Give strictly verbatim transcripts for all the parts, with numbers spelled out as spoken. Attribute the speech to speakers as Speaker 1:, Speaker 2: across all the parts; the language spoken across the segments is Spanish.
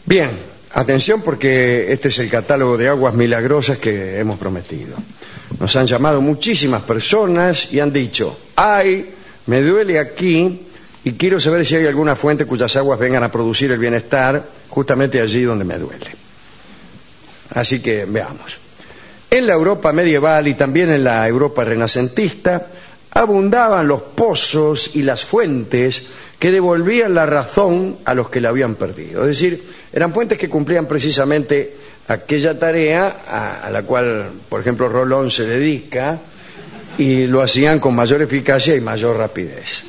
Speaker 1: Bien, atención porque este es el catálogo de aguas milagrosas que hemos prometido. Nos han llamado muchísimas personas y han dicho, ay, me duele aquí y quiero saber si hay alguna fuente cuyas aguas vengan a producir el bienestar justamente allí donde me duele. Así que veamos. En la Europa medieval y también en la Europa renacentista abundaban los pozos y las fuentes que devolvían la razón a los que la habían perdido. Es decir, eran fuentes que cumplían precisamente aquella tarea a, a la cual, por ejemplo, Rolón se dedica y lo hacían con mayor eficacia y mayor rapidez.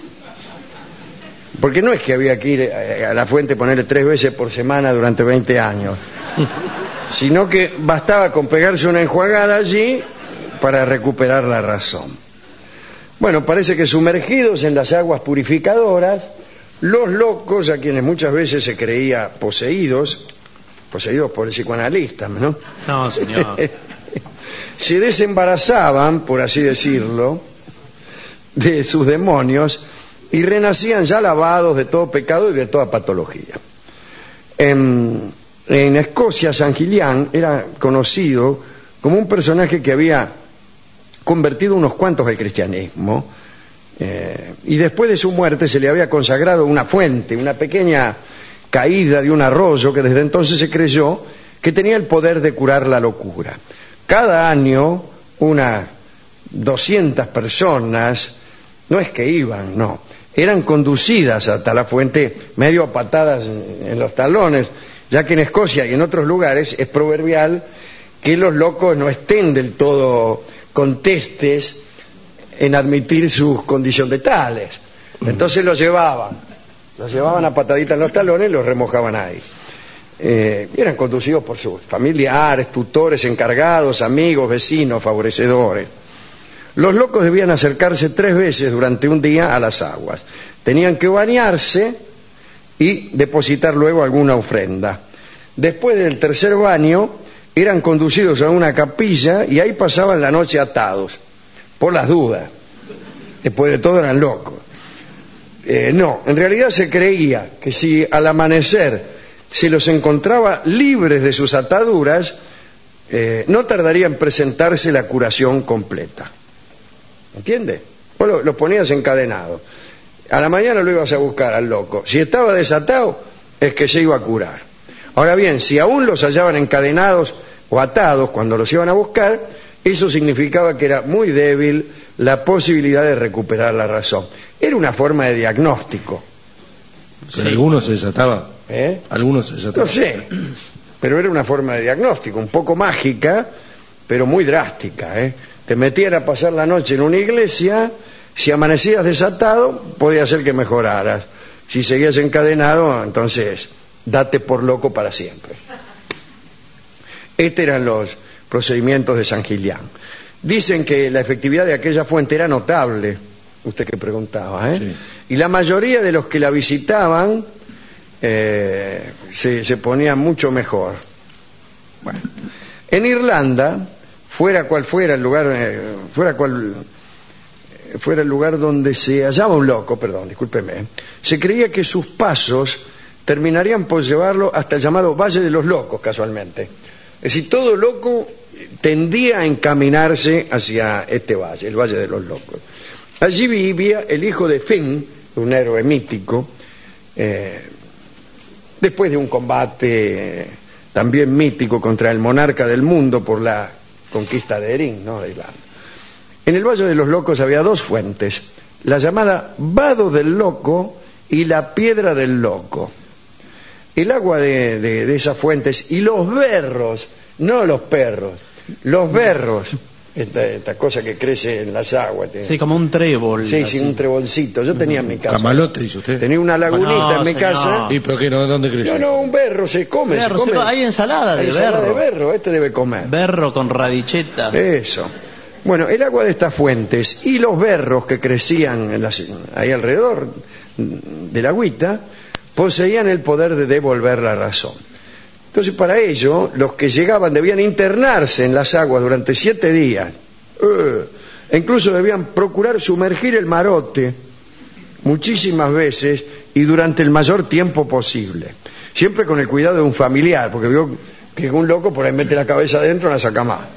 Speaker 1: Porque no es que había que ir a la fuente ponerle tres veces por semana durante veinte años, sino que bastaba con pegarse una enjuagada allí para recuperar la razón. Bueno, parece que sumergidos en las aguas purificadoras, los locos, a quienes muchas veces se creía poseídos, poseídos por el psicoanalista, ¿no?
Speaker 2: No, señor.
Speaker 1: Se desembarazaban, por así decirlo, de sus demonios y renacían ya lavados de todo pecado y de toda patología. En, en Escocia, San Gilián era conocido como un personaje que había convertido unos cuantos al cristianismo, eh, y después de su muerte se le había consagrado una fuente, una pequeña caída de un arroyo que desde entonces se creyó que tenía el poder de curar la locura. Cada año unas doscientas personas, no es que iban, no, eran conducidas hasta la fuente medio a patadas en los talones, ya que en Escocia y en otros lugares es proverbial que los locos no estén del todo contestes en admitir su condición de tales. Entonces los llevaban, los llevaban a pataditas en los talones y los remojaban ahí. Eh, eran conducidos por sus familiares, tutores, encargados, amigos, vecinos, favorecedores. Los locos debían acercarse tres veces durante un día a las aguas. Tenían que bañarse y depositar luego alguna ofrenda. Después del tercer baño eran conducidos a una capilla y ahí pasaban la noche atados, por las dudas. Después de todo eran locos. Eh, no, en realidad se creía que si al amanecer se los encontraba libres de sus ataduras, eh, no tardaría en presentarse la curación completa. ¿Entiende? Vos lo, lo ponías encadenado. A la mañana lo ibas a buscar al loco. Si estaba desatado, es que se iba a curar. Ahora bien, si aún los hallaban encadenados o atados cuando los iban a buscar, eso significaba que era muy débil la posibilidad de recuperar la razón. Era una forma de diagnóstico.
Speaker 3: Pero sí. Algunos se desataban.
Speaker 1: ¿Eh?
Speaker 3: Algunos se desataban.
Speaker 1: No sé, pero era una forma de diagnóstico, un poco mágica, pero muy drástica, ¿eh? Te metían a pasar la noche en una iglesia, si amanecías desatado, podía ser que mejoraras. Si seguías encadenado, entonces date por loco para siempre. Estos eran los procedimientos de San Gilián. Dicen que la efectividad de aquella fuente era notable, usted que preguntaba, ¿eh? Sí. Y la mayoría de los que la visitaban eh, se, se ponían mucho mejor. Bueno, en Irlanda, fuera cual fuera el lugar, eh, fuera cual fuera el lugar donde se hallaba un loco, perdón, discúlpeme, se creía que sus pasos terminarían por llevarlo hasta el llamado Valle de los Locos, casualmente. Es decir, todo loco tendía a encaminarse hacia este valle, el Valle de los Locos. Allí vivía el hijo de Finn, un héroe mítico, eh, después de un combate eh, también mítico contra el monarca del mundo por la conquista de Erin, ¿no?, de Irlanda. En el Valle de los Locos había dos fuentes, la llamada Vado del Loco y la Piedra del Loco. El agua de, de, de esas fuentes y los berros, no los perros, los berros, esta, esta cosa que crece en las aguas.
Speaker 2: Sí, como un trébol.
Speaker 1: Sí, sí, un trebolcito. Yo tenía en mi casa.
Speaker 3: Camalote, dice usted.
Speaker 1: Tenía una lagunita
Speaker 2: no,
Speaker 1: en mi
Speaker 2: señor.
Speaker 1: casa.
Speaker 3: ¿Y por qué no? ¿Dónde crece?
Speaker 1: No, no, un berro se come.
Speaker 2: Berro,
Speaker 1: se come.
Speaker 2: Hay ensalada de
Speaker 1: Hay ensalada
Speaker 2: berro.
Speaker 1: de berro, este debe comer.
Speaker 2: Berro con radicheta.
Speaker 1: Eso. Bueno, el agua de estas fuentes y los berros que crecían en las, ahí alrededor de la agüita poseían el poder de devolver la razón. Entonces, para ello, los que llegaban debían internarse en las aguas durante siete días. Uh, e incluso debían procurar sumergir el marote muchísimas veces y durante el mayor tiempo posible. Siempre con el cuidado de un familiar, porque vio que un loco por ahí mete la cabeza adentro y la saca más.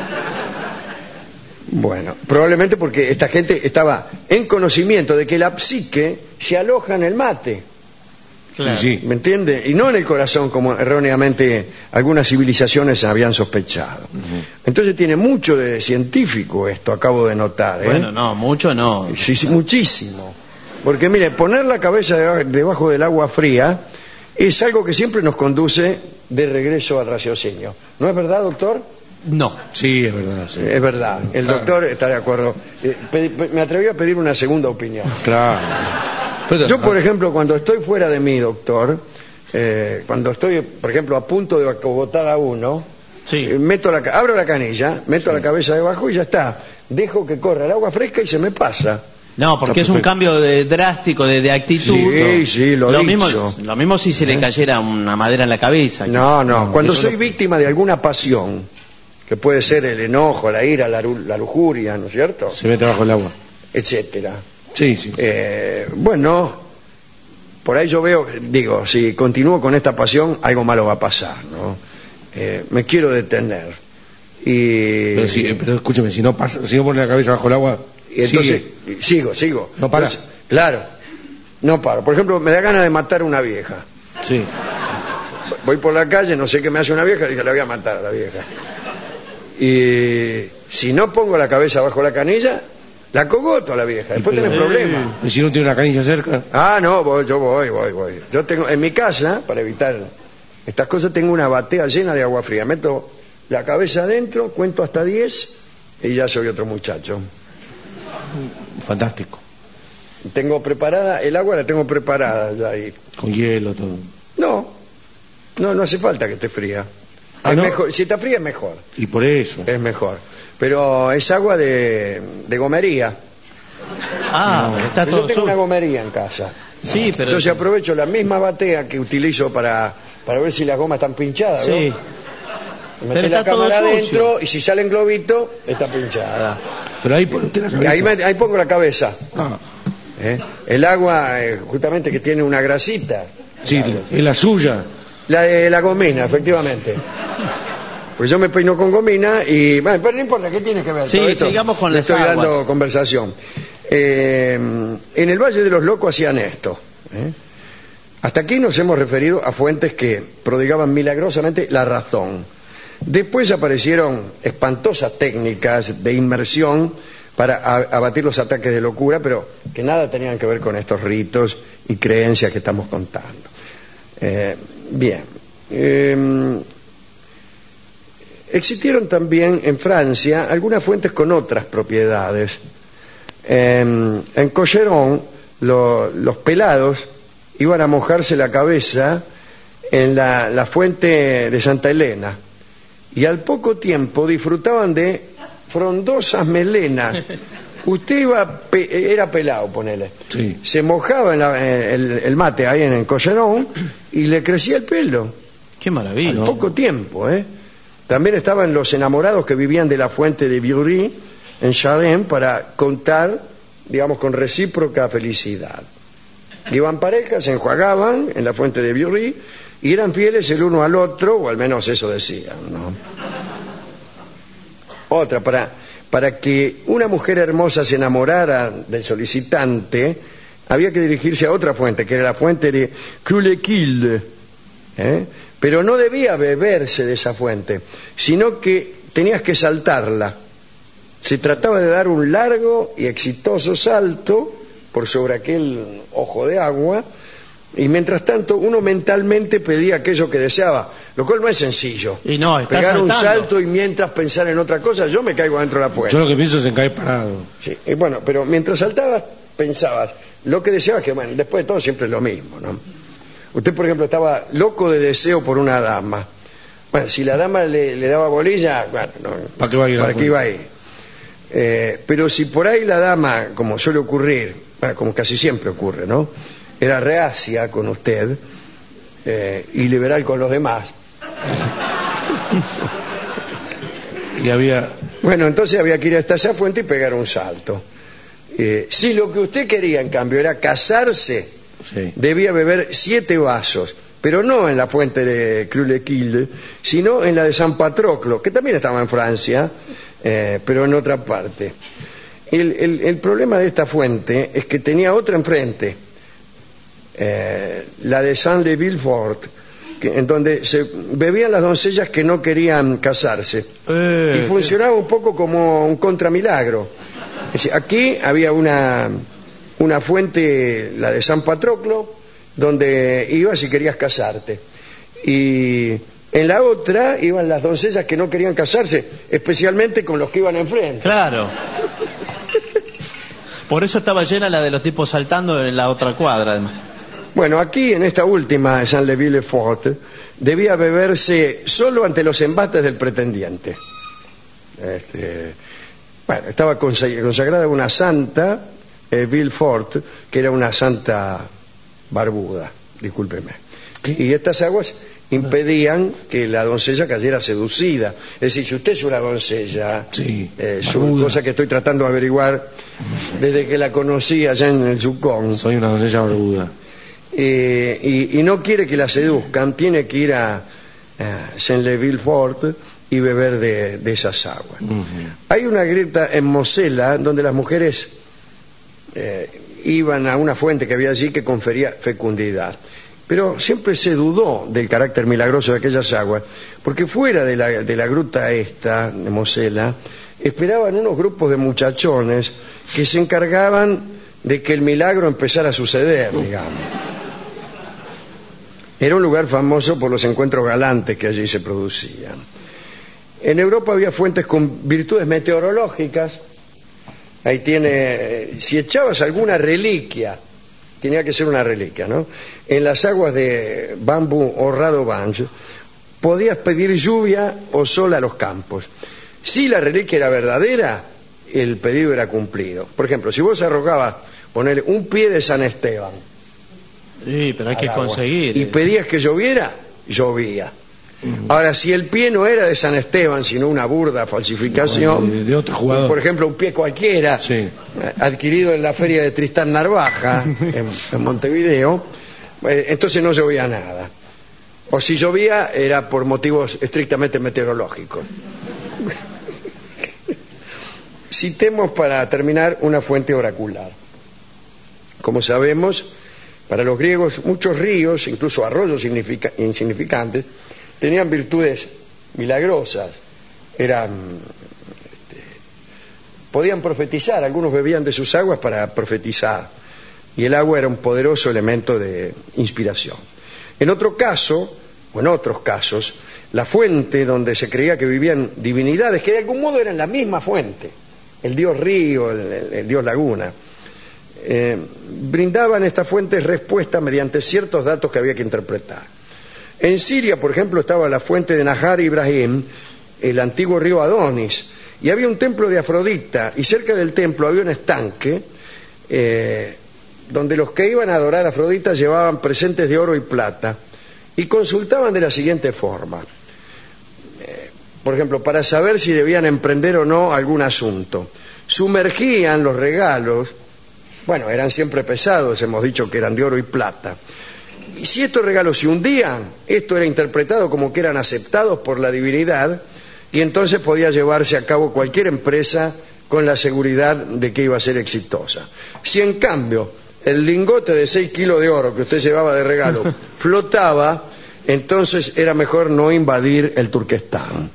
Speaker 1: Bueno, probablemente porque esta gente estaba en conocimiento de que la psique se aloja en el mate.
Speaker 2: Claro.
Speaker 3: Sí, sí.
Speaker 1: ¿Me entiende? Y no en el corazón, como erróneamente algunas civilizaciones habían sospechado. Uh-huh. Entonces tiene mucho de científico esto, acabo de notar. ¿eh?
Speaker 2: Bueno, no, mucho no.
Speaker 1: Sí, sí, muchísimo. Porque mire, poner la cabeza debajo del agua fría es algo que siempre nos conduce de regreso al raciocinio. ¿No es verdad, doctor?
Speaker 2: No.
Speaker 3: Sí, es verdad. Sí.
Speaker 1: Es verdad. El
Speaker 3: Claro.
Speaker 1: doctor está de acuerdo. Eh, pe- pe- me atreví a pedir una segunda opinión.
Speaker 3: Claro. Pero-
Speaker 1: Yo, por ejemplo, cuando estoy fuera de mí, doctor, eh, cuando estoy, por ejemplo, a punto de acogotar a uno,
Speaker 2: Sí.
Speaker 1: eh, meto la, ca- abro la canilla, meto la cabeza debajo y ya está. Dejo que corra el agua fresca y se me pasa.
Speaker 2: No, porque es un
Speaker 3: perfecto.
Speaker 2: cambio de, drástico de, de actitud.
Speaker 1: Sí, sí, lo he
Speaker 2: mismo,
Speaker 1: dicho.
Speaker 2: lo mismo si se le cayera una madera en la cabeza.
Speaker 1: No, no. Cuando
Speaker 3: eso
Speaker 1: soy
Speaker 3: no-
Speaker 1: víctima de alguna pasión, que puede ser el enojo, la ira, la, ru- la lujuria, ¿no es cierto?
Speaker 3: Se mete bajo el agua.
Speaker 1: Etcétera.
Speaker 3: Sí, sí.
Speaker 1: Eh, bueno, por ahí yo veo, digo, si continúo con esta pasión, algo malo va a pasar, ¿no? Eh, me quiero detener. Y,
Speaker 3: Pero, sí, pero escúcheme, si no pasa, si no pone la cabeza bajo el agua,
Speaker 1: y entonces
Speaker 3: sigue.
Speaker 1: sigo, sigo.
Speaker 3: No para.
Speaker 1: Entonces, claro, no paro. Por ejemplo, me da ganas de matar a una vieja.
Speaker 3: Sí.
Speaker 1: Voy por la calle, no sé qué me hace una vieja, dije, la voy a matar a la vieja. Y si no pongo la cabeza bajo la canilla, la cogoto a la vieja. Después
Speaker 3: Pero-
Speaker 1: tenés problemas.
Speaker 3: ¿Y si no tiene una canilla cerca?
Speaker 1: Ah, no, voy, yo voy, voy, voy. Yo tengo, en mi casa, para evitar estas cosas, tengo una batea llena de agua fría. Meto la cabeza adentro, cuento hasta diez y ya soy otro muchacho.
Speaker 3: Fantástico.
Speaker 1: Tengo preparada, el agua la tengo preparada ya ahí.
Speaker 3: Con hielo, todo.
Speaker 1: No, no, no hace falta que esté fría.
Speaker 3: Ah,
Speaker 1: Es
Speaker 3: ¿no?
Speaker 1: mejor, si está fría es mejor,
Speaker 3: Y por eso.
Speaker 1: es mejor. Pero es agua de, de gomería.
Speaker 2: Ah, pero está
Speaker 1: Yo
Speaker 2: todo
Speaker 1: tengo una
Speaker 2: sucio.
Speaker 1: gomería en casa.
Speaker 2: Sí, pero...
Speaker 1: Entonces aprovecho la misma batea que utilizo para, para ver si las gomas están pinchadas, ¿no?
Speaker 2: Sí.
Speaker 1: Metés
Speaker 2: Pero
Speaker 1: la
Speaker 2: está todo
Speaker 1: cámara
Speaker 2: sucio.
Speaker 1: adentro y si sale en globito, está pinchada.
Speaker 3: Pero ahí pone usted la
Speaker 1: Y
Speaker 3: cabeza.
Speaker 1: ahí, me- ahí pongo la cabeza.
Speaker 3: Ah,
Speaker 1: ¿eh? El agua, eh, justamente que tiene una grasita.
Speaker 3: sí, es la suya.
Speaker 1: La de la gomina, efectivamente. Pues yo me peino con gomina y... Bueno, pero no importa, ¿qué tiene que ver
Speaker 2: Sí,
Speaker 1: todo esto?
Speaker 2: sigamos con
Speaker 1: Le
Speaker 2: las
Speaker 1: estoy
Speaker 2: aguas.
Speaker 1: dando conversación. Eh, en el Valle de los Locos hacían esto. ¿eh? Hasta aquí nos hemos referido a fuentes que prodigaban milagrosamente la razón. Después aparecieron espantosas técnicas de inmersión para a- abatir los ataques de locura, pero que nada tenían que ver con estos ritos y creencias que estamos contando. Eh, bien. Eh, existieron también en Francia algunas fuentes con otras propiedades. En, en Cocheron, lo- los pelados iban a mojarse la cabeza en la, la fuente de Santa Elena y al poco tiempo disfrutaban de frondosas melenas. Usted iba, pe- era pelado, ponele.
Speaker 3: Sí.
Speaker 1: Se mojaba en la- en el, el mate ahí en el Cocheron y le crecía el pelo.
Speaker 2: Qué
Speaker 1: Al
Speaker 2: maravilla.
Speaker 1: poco tiempo, ¿eh? También estaban los enamorados que vivían de la fuente de Viry en Charente para contar, digamos, con recíproca felicidad. Iban parejas, se enjuagaban en la fuente de Viry y eran fieles el uno al otro, o al menos eso decían, ¿no? Otra, para, para que una mujer hermosa se enamorara del solicitante, había que dirigirse a otra fuente, que era la fuente de Crulequille, ¿eh? Pero no debía beberse de esa fuente, sino que tenías que saltarla. Se trataba de dar un largo y exitoso salto por sobre aquel ojo de agua, y mientras tanto uno mentalmente pedía aquello que deseaba, lo cual no es sencillo.
Speaker 2: Y no, está
Speaker 1: Pegar un
Speaker 2: saltando.
Speaker 1: salto y mientras pensar en otra cosa, yo me caigo dentro de la fuente.
Speaker 3: Yo lo que pienso es en caer parado.
Speaker 1: Sí, y bueno, pero mientras saltabas, pensabas, lo que deseabas, que bueno, después de todo siempre es lo mismo, ¿no? Usted, por ejemplo, estaba loco de deseo por una dama. Bueno, si la dama le, le daba bolilla, bueno, no,
Speaker 3: ¿Para qué va a ir a la
Speaker 1: ¿para qué
Speaker 3: fuente?
Speaker 1: iba a ir? Eh, pero si por ahí la dama, como suele ocurrir, bueno, como casi siempre ocurre, ¿no? Era reacia con usted eh, y liberal con los demás.
Speaker 3: Y había...
Speaker 1: Bueno, entonces había que ir hasta esa fuente y pegar un salto. Eh, si lo que usted quería, en cambio, era casarse,
Speaker 3: Sí.
Speaker 1: debía beber siete vasos, pero no en la fuente de Crulequille, sino en la de San Patroclo, que también estaba en Francia, eh, pero en otra parte. El, el- el problema de esta fuente es que tenía otra enfrente, eh, la de Saint-Le-Villefort, que- en donde se bebían las doncellas que no querían casarse.
Speaker 2: Eh,
Speaker 1: Y funcionaba un poco como un contramilagro. Es decir, aquí había una, una fuente, la de San Patroclo, donde ibas si querías casarte. Y en la otra iban las doncellas que no querían casarse, especialmente con los que iban enfrente.
Speaker 2: Claro. Por eso estaba llena la de los tipos saltando en la otra cuadra, además.
Speaker 1: Bueno, aquí en esta última, Saint-Le-Villefort, debía beberse solo ante los embates del pretendiente. Este, bueno, estaba consa- consagrada una santa, eh, Villefort, que era una santa barbuda, discúlpeme. Y estas aguas impedían que la doncella cayera seducida. Es decir, si usted es una doncella,
Speaker 3: Sí,
Speaker 1: eh, su-
Speaker 3: barbuda.
Speaker 1: cosa que estoy tratando de averiguar desde que la conocí allá en el Yukon,
Speaker 3: Soy una doncella barbuda.
Speaker 1: eh, y, y no quiere que la seduzcan, tiene que ir a, a Saint-Le-Villefort y beber de, de esas aguas.
Speaker 3: Ujú.
Speaker 1: Hay una grieta en Mosela donde las mujeres eh, iban a una fuente que había allí que confería fecundidad. Pero siempre se dudó del carácter milagroso de aquellas aguas, porque fuera de la, de la gruta esta de Mosela esperaban unos grupos de muchachones que se encargaban de que el milagro empezara a suceder, digamos. Era un lugar famoso por los encuentros galantes que allí se producían. En Europa había fuentes con virtudes meteorológicas. Ahí tiene, eh, si echabas alguna reliquia, tenía que ser una reliquia, ¿no? En las aguas de Bambú o Radovange, podías pedir lluvia o sol a los campos. Si la reliquia era verdadera, el pedido era cumplido. Por ejemplo, si vos arrojabas, ponerle un pie de San Esteban
Speaker 2: Sí, pero hay
Speaker 1: al
Speaker 2: que
Speaker 1: agua,
Speaker 2: conseguir.
Speaker 1: y
Speaker 2: eh.
Speaker 1: pedías que lloviera, llovía. Ahora, si el pie no era de San Esteban, sino una burda falsificación,
Speaker 3: De- de otro jugador.
Speaker 1: por ejemplo, un pie cualquiera,
Speaker 3: Sí.
Speaker 1: eh, adquirido en la feria de Tristán Narvaja, en, en Montevideo, eh, entonces no llovía nada. O si llovía, era por motivos estrictamente meteorológicos. Citemos para terminar una fuente oracular. Como sabemos, para los griegos muchos ríos, incluso arroyos significa- insignificantes, tenían virtudes milagrosas. Eran, este, podían profetizar, algunos bebían de sus aguas para profetizar, y el agua era un poderoso elemento de inspiración. En otro caso, o en otros casos, la fuente donde se creía que vivían divinidades, que de algún modo eran la misma fuente, el dios río, el, el- el dios laguna, eh, brindaban estas fuentes respuesta mediante ciertos datos que había que interpretar. En Siria, por ejemplo, estaba la fuente de Nahar Ibrahim, el antiguo río Adonis, y había un templo de Afrodita, y cerca del templo había un estanque eh, donde los que iban a adorar a Afrodita llevaban presentes de oro y plata y consultaban de la siguiente forma. Eh, por ejemplo, para saber si debían emprender o no algún asunto. Sumergían los regalos, bueno, eran siempre pesados, hemos dicho que eran de oro y plata. Y si estos regalos se hundían, esto era interpretado como que eran aceptados por la divinidad y entonces podía llevarse a cabo cualquier empresa con la seguridad de que iba a ser exitosa. Si en cambio el lingote de seis kilos de oro que usted llevaba de regalo flotaba, entonces era mejor no invadir el Turquestán.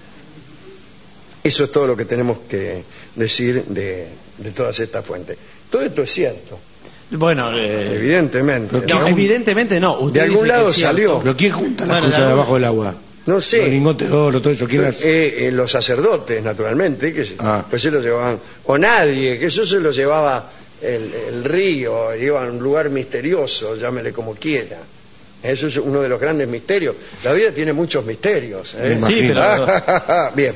Speaker 1: Eso es todo lo que tenemos que decir de, de todas estas fuentes. Todo esto es cierto,
Speaker 2: Bueno, eh,
Speaker 1: evidentemente.
Speaker 2: no,
Speaker 1: ¿no?
Speaker 2: evidentemente no. Usted
Speaker 1: De algún
Speaker 2: dice que
Speaker 1: lado
Speaker 2: es cierto.
Speaker 1: salió.
Speaker 3: ¿Pero quién junta las
Speaker 2: Bueno,
Speaker 3: cosas
Speaker 2: de algún-
Speaker 3: debajo del agua?
Speaker 1: No
Speaker 3: Los
Speaker 1: sé.
Speaker 3: lingotes de oro, todo eso. ¿Quién las-
Speaker 1: Eh, eh, los sacerdotes, naturalmente, que se,
Speaker 3: Ah.
Speaker 1: pues se los llevaban, o nadie, que eso se lo llevaba el, el río, iba a un lugar misterioso, llámele como quiera. Eso es uno de los grandes misterios. La vida tiene muchos misterios. ¿eh?
Speaker 3: Me
Speaker 2: Sí,
Speaker 3: imagino.
Speaker 2: pero
Speaker 1: Bien.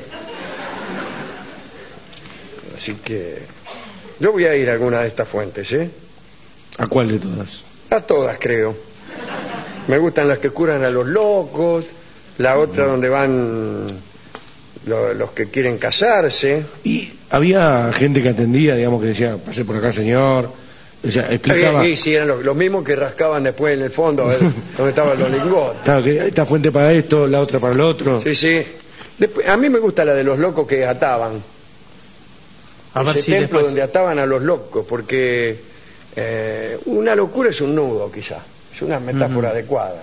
Speaker 1: Así que yo voy a ir a alguna de estas fuentes, ¿eh?
Speaker 3: ¿A cuál de todas?
Speaker 1: A todas, creo. Me gustan las que curan a los locos, la otra donde van lo- los que quieren casarse.
Speaker 3: Y había gente que atendía, digamos, que decía, pase por acá, señor. O sea, explicaba.
Speaker 1: Y, y sí, eran los, los mismos que rascaban después en el fondo a ver dónde estaban los lingotes.
Speaker 3: Claro, que esta fuente para esto, la otra para el otro.
Speaker 1: Sí, sí. Después, a mí me gusta la de los locos que ataban.
Speaker 2: A ver
Speaker 1: Ese
Speaker 2: si
Speaker 1: templo
Speaker 2: después-
Speaker 1: donde ataban a los locos, porque eh, una locura es un nudo, quizá. Es una metáfora
Speaker 2: Ujú.
Speaker 1: adecuada.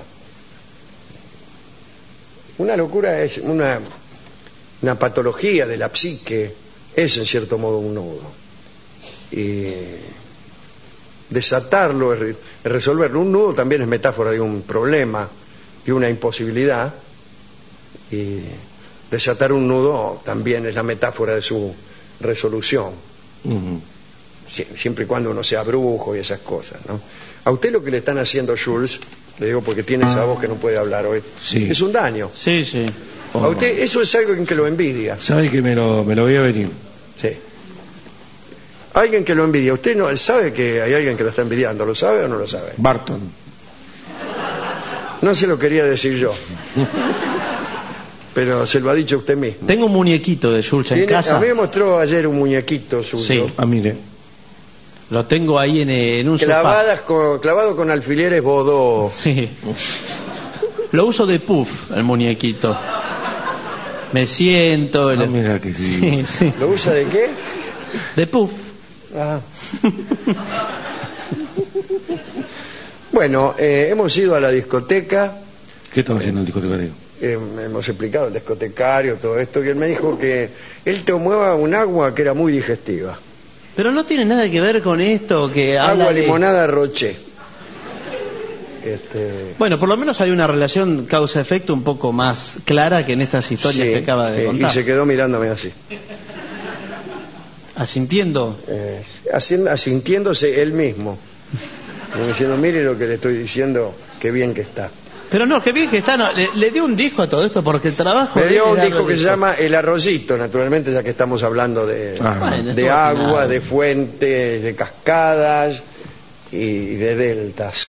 Speaker 1: Una locura es una, una patología de la psique, es en cierto modo un nudo. Y desatarlo es, re- es resolverlo. Un nudo también es metáfora de un problema, de una imposibilidad. Y desatar un nudo también es la metáfora de su resolución.
Speaker 3: Ujú.
Speaker 1: Sie- siempre y cuando uno sea brujo y esas cosas, ¿no? A usted lo que le están haciendo, Jules, le digo porque tiene esa voz que no puede hablar hoy,
Speaker 3: Sí.
Speaker 1: es un daño.
Speaker 2: Sí, sí.
Speaker 1: A usted eso es algo en que lo envidia.
Speaker 3: Sabe que me lo, me lo voy a venir.
Speaker 1: Sí. Alguien que lo envidia. Usted no sabe que hay alguien que lo está envidiando, ¿lo sabe o no lo sabe?
Speaker 3: Barton.
Speaker 1: No se lo quería decir yo, pero se lo ha dicho usted mismo.
Speaker 2: Tengo un muñequito de Jules en
Speaker 1: Tiene-
Speaker 2: casa.
Speaker 1: a mí me mostró ayer un muñequito suyo,
Speaker 2: Sí.
Speaker 3: Ah, mire.
Speaker 2: Lo tengo ahí en, eh, en un sofá.
Speaker 1: clavadas con, clavado con alfileres Bodó.
Speaker 2: Sí. Lo uso de puff, el muñequito. Me siento.
Speaker 3: Ah,
Speaker 2: le-
Speaker 3: mira que sí.
Speaker 2: sí, sí.
Speaker 1: ¿Lo usa de qué?
Speaker 2: De puff.
Speaker 1: Ah. Bueno, eh, hemos ido a la discoteca,
Speaker 3: ¿Qué estaba haciendo el discotecario?
Speaker 1: eh, hemos explicado el discotecario, todo esto, y él me dijo que él tomaba un agua que era muy digestiva.
Speaker 2: Pero no tiene nada que ver con esto que habla
Speaker 1: Agua
Speaker 2: de-
Speaker 1: limonada Roché. Este,
Speaker 2: Bueno, por lo menos hay una relación causa-efecto un poco más clara que en estas historias
Speaker 1: sí,
Speaker 2: que acaba de
Speaker 1: eh,
Speaker 2: contar.
Speaker 1: y se quedó mirándome así,
Speaker 2: Asintiendo.
Speaker 1: eh, haciendo, asintiéndose él mismo, como diciendo, mire lo que le estoy diciendo, qué bien que está.
Speaker 2: Pero no, que bien que está. No, le, le dio un disco a todo esto porque el trabajo.
Speaker 1: Me
Speaker 2: de
Speaker 1: dio
Speaker 2: él
Speaker 1: un
Speaker 2: es
Speaker 1: disco
Speaker 2: darle
Speaker 1: que se
Speaker 2: disco.
Speaker 1: llama El Arroyito, naturalmente, ya que estamos hablando de,
Speaker 3: Ah,
Speaker 2: Bueno,
Speaker 1: de
Speaker 2: estuvo
Speaker 1: agua,
Speaker 2: afinado.
Speaker 1: de fuentes, de cascadas y de deltas.